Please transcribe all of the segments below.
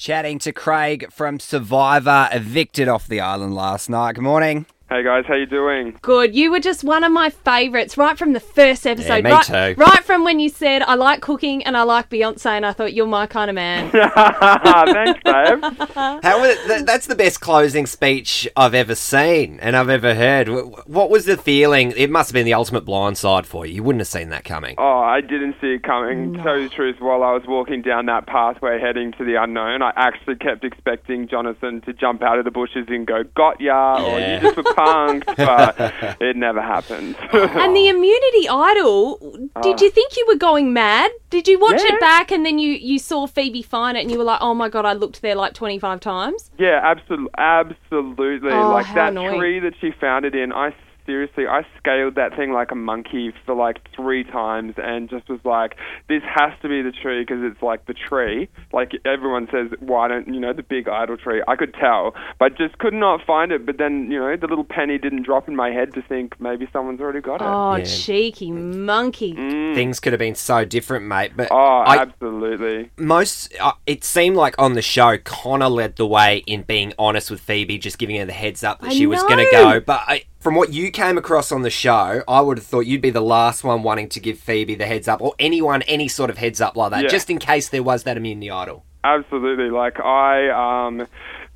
Chatting to Craig from Survivor, evicted off the island last night. Good morning. Hey guys, how you doing? Good. You were just one of my favourites right from the first episode. Yeah, me too. Right from when you said, I like cooking and I like Beyonce, and I thought, you're my kind of man. Thanks, babe. That's the best closing speech I've ever seen and I've ever heard. What was the feeling? It must have been the ultimate blindside for you. You wouldn't have seen that coming. Oh, I didn't see it coming. To tell you the truth, while I was walking down that pathway heading to the unknown, I actually kept expecting Jonathan to jump out of the bushes and go, got ya, or you just were punked, but it never happened. And the Immunity Idol, did you think you were going mad? Did you watch it back and then you saw Phoebe find it and you were like, oh my God, I looked there like 25 times? Yeah, absolutely. Oh, like how that annoying. tree that she found it in, I scaled that thing like a monkey for like 3 times and just was like, this has to be the tree because it's like the tree. Like everyone says, why don't, the big idol tree. I could tell, but just could not find it. But then, the little penny didn't drop in my head to think maybe someone's already got it. Oh, cheeky monkey. Things could have been so different, mate. But absolutely. It seemed like on the show, Connor led the way in being honest with Phoebe, just giving her the heads up that she was going to go. But from what you came across on the show, I would have thought you'd be the last one wanting to give Phoebe the heads up, or anyone any sort of heads up like that, just in case there was that Immunity Idol. Absolutely. Like, I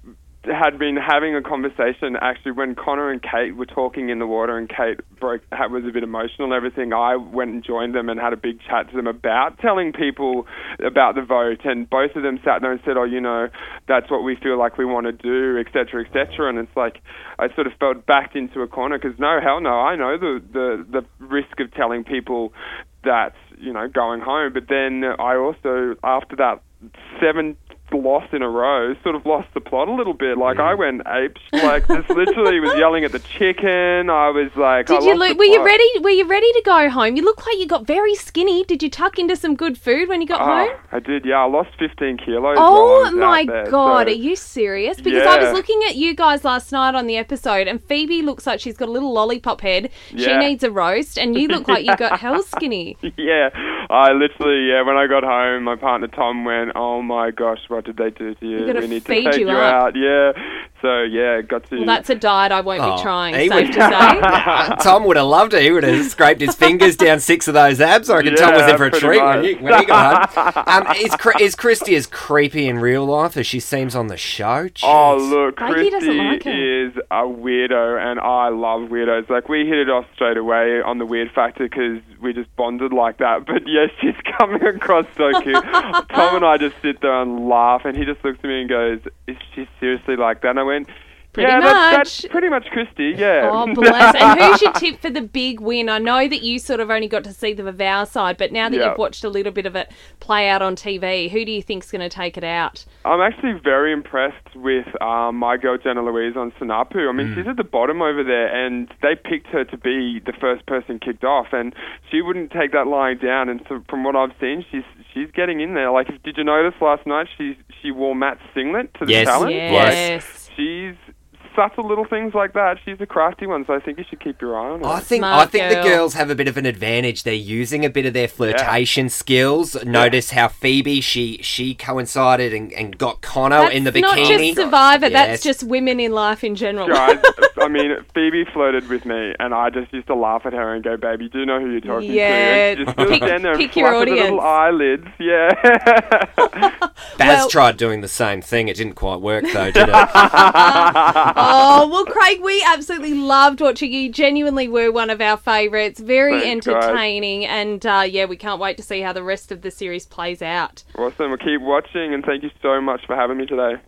had been having a conversation, actually, when Connor and Kate were talking in the water and Kate was a bit emotional and everything. I went and joined them and had a big chat to them about telling people about the vote, and both of them sat there and said, that's what we feel like we want to do, etc., etc. And it's like, I sort of felt backed into a corner because hell no, I know the risk of telling people that, going home. But then I also, after that 7th loss in a row, sort of lost the plot a little bit. Like, I went apes, like, just literally was yelling at the chicken. I was like, were you ready to go home? You look like you got very skinny. Did you tuck into some good food when you got home? I did, yeah. I lost 15 kilos. Oh my God, are you serious? Because I was looking at you guys last night on the episode, and Phoebe looks like she's got a little lollipop head. Yeah. She needs a roast, and you look like you got hell skinny. Yeah, I literally, when I got home, my partner Tom went, oh my gosh, what did they do to you? We need feed to take you out. Yeah. So, got to... Well, that's a diet I won't be trying, safe to say. Tom would have loved it. He would have scraped his fingers down 6 of those abs. I reckon Tom was in for a treat when he got home. Is Christy as creepy in real life as she seems on the show? Jeez. Oh, look, Christy like is a weirdo, and I love weirdos. Like, we hit it off straight away on the weird factor because we just bonded like that. But yes, she's coming across so cute. Tom and I just sit there and laugh, and he just looks at me and goes, is she seriously like that? And I went, that's pretty much Christy, yeah. Oh, bless. And who's your tip for the big win? I know that you sort of only got to see the Vow side, but now that you've watched a little bit of it play out on TV, who do you think's going to take it out? I'm actually very impressed with my girl Jenna Louise on Sanapu. I mean, she's at the bottom over there, and they picked her to be the first person kicked off, and she wouldn't take that lying down. And so from what I've seen, she's getting in there. Like, did you notice last night she wore Matt's singlet to the challenge? Yes. Like, she's subtle little things like that. She's a crafty one, so I think you should keep your eye on her. I think the girls have a bit of an advantage. They're using a bit of their flirtation skills. Notice how Phoebe, she coincided and got Connor in the bikini. Not just Survivor, that's just women in life in general. Guys, I mean, Phoebe flirted with me, and I just used to laugh at her and go, baby, do you know who you're talking to? And just stand there and pick your audience. The little eyelids, yeah. Baz tried doing the same thing. It didn't quite work, though, did it? Oh, well, Craig, we absolutely loved watching you. Genuinely were one of our favourites. Very entertaining. Guys. And, we can't wait to see how the rest of the series plays out. Awesome. We'll keep watching, and thank you so much for having me today.